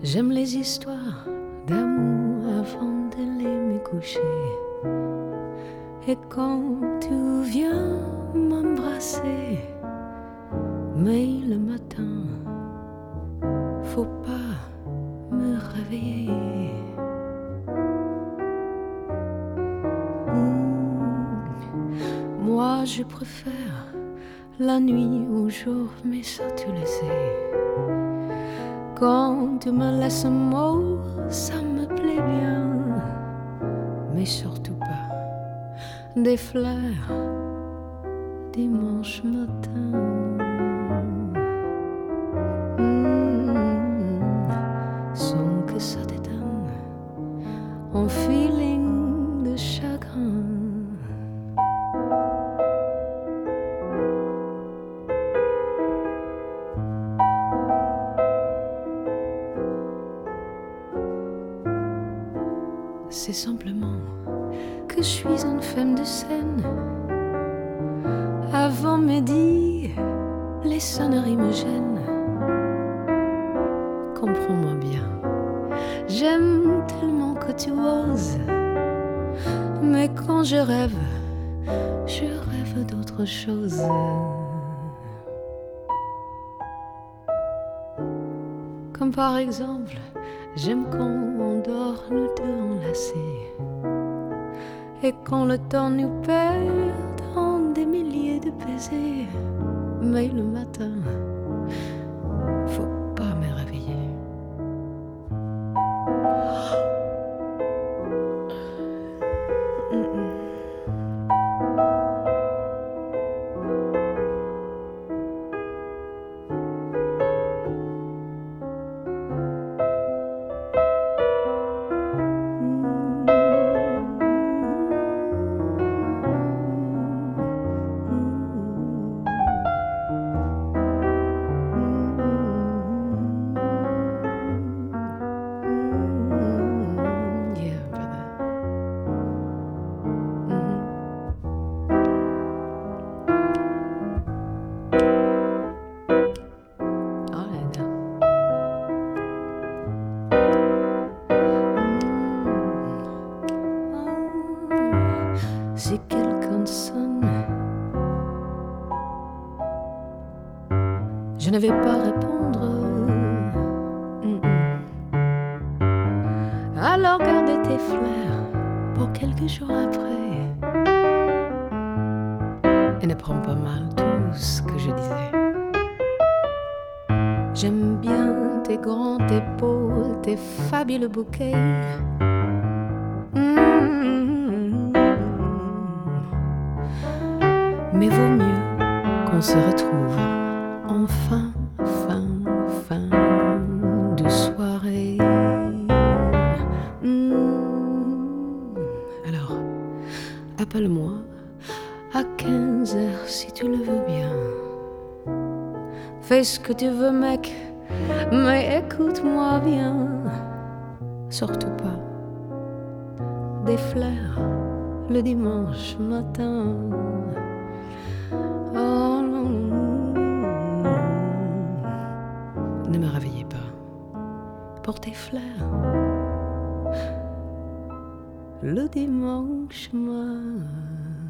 J'aime les histoires d'amour avant d'aller me coucher. Et quand tu viens m'embrasser, mais le matin, faut pas me réveiller. Moi je préfère la nuit au jour, mais ça tu le sais. Quand tu me laisses un mot, ça me plaît bien. Mais surtout pas des fleurs dimanche matin. Sans que ça te donne un feeling de chagrin. C'est simplement que je suis une femme de scène. Avant midi, les sonneries me gênent. Comprends-moi bien, j'aime tellement que tu oses. Mais quand je rêve d'autre chose. Comme par exemple, j'aime quand on dort nous deux enlacés. Et quand le temps nous perd dans des milliers de baisers. Mais le matin, faut pas me réveiller. Si quelqu'un sonne, je ne vais pas répondre. Alors garde tes fleurs pour quelques jours après. Et ne prends pas mal tout ce que je disais. J'aime bien tes grandes épaules, tes fabuleux bouquets. Mais vaut mieux qu'on se retrouve en fin de soirée. Alors, appelle-moi à 15h si tu le veux bien. Fais ce que tu veux, mec, mais écoute-moi bien. Surtout pas des fleurs le dimanche matin. Oh non, ne me réveillez pas pour tes fleurs le dimanche matin.